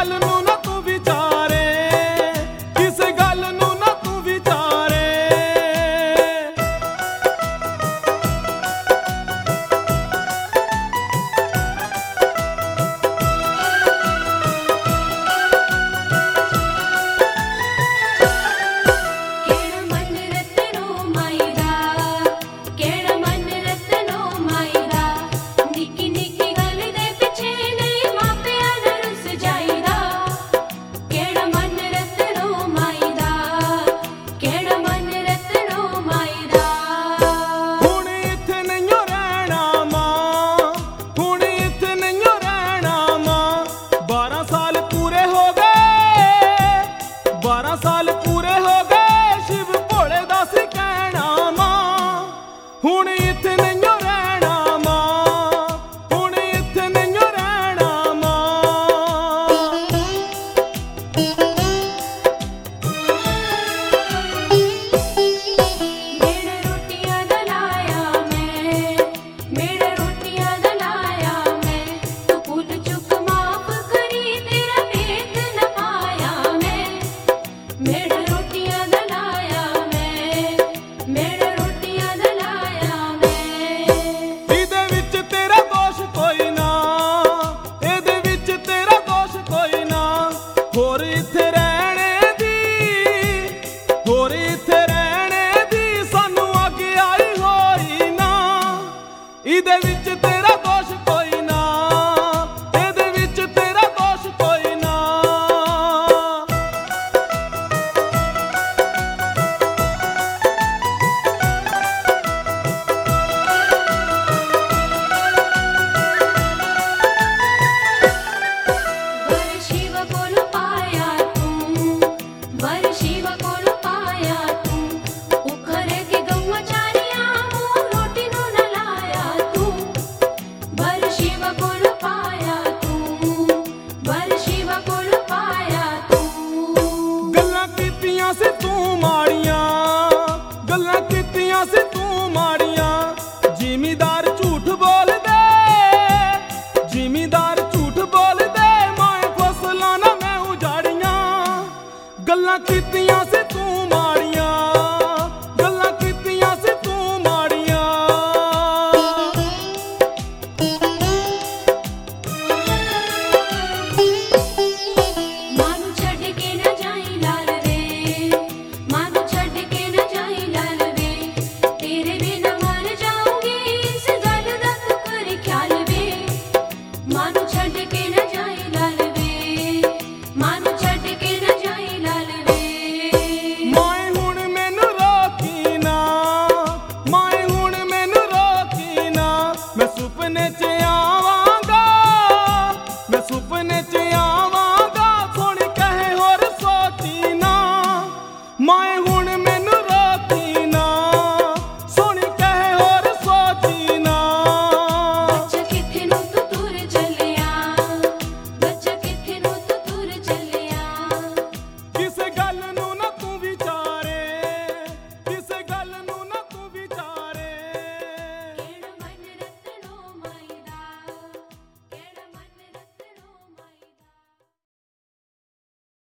गल नू ना तू विचारे, किसे गल नू ना तू विचारे। साल पूरे हो गए शिव भोले दा सी कहना मां, हुण इत्थे नहीं रहना मां, हुण इत्थे नहीं रहना मां। मेरे रोटियां दा लाया मैं, मेरे रोटियां दा लाया मैं, तू भूल चुक माफ करी तेरा भेद न पाया मैं। मेरे रोटियां दा लाया मैं, मेरे रोटियां दा लाया मैं। इहदे विच तेरा दोष कोई ना, इहदे विच तेरा दोष कोई ना, होर इत्थे रहने दी, होर इत्थे रहने दी सानू अगे आई होई ना। इहदे विच तेरा दोष कोई ना, इहदे विच तेरा दोष कोई ना। वर शिव बोलो